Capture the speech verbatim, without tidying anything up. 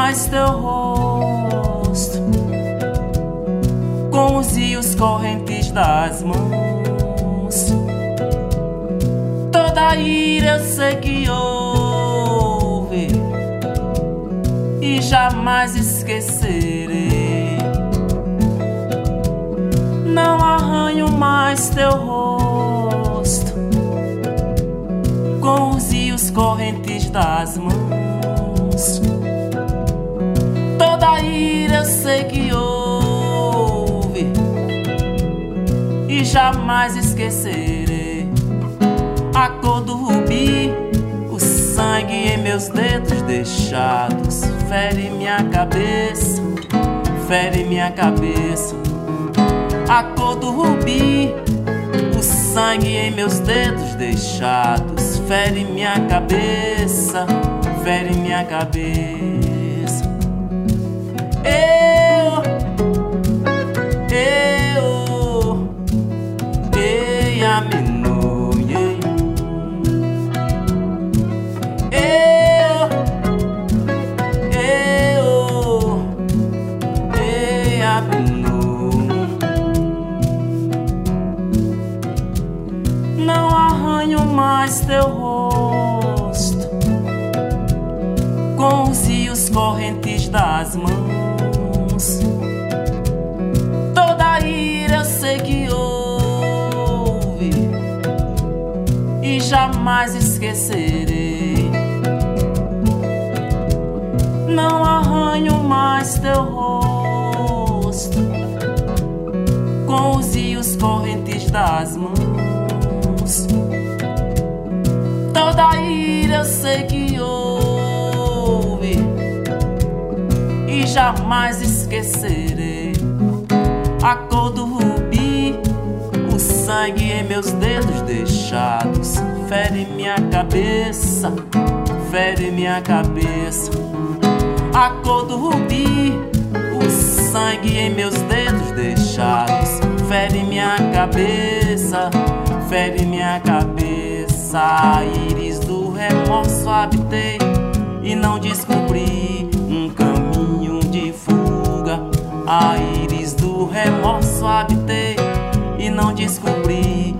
mais teu rosto com os rios correntes das mãos. Toda ira eu sei que houve e jamais esquecerei. Não arranho mais teu rosto com os rios correntes das mãos. Toda ira eu sei que houve e jamais esquecerei. A cor do rubi, o sangue em meus dedos deixados, fere minha cabeça, fere minha cabeça. A cor do rubi, o sangue em meus dedos deixados, fere minha cabeça, fere minha cabeça. Eu, eu, ei, a minui, eu, eu, ei, a minui. Não arranho mais teu rosto com os rios correntes das mãos. Toda ira eu sei que houve e jamais esquecerei. Não arranho mais teu rosto com os rios correntes das mãos. Toda ira eu sei que houve e jamais esquecerei. A cor do rubi, o sangue em meus dedos deixados, fere minha cabeça, fere minha cabeça. A cor do rubi, o sangue em meus dedos deixados, fere minha cabeça, fere minha cabeça. A íris do remorso habitei e não descobri um caminho de fuga. A íris do remorso habitei e não descobri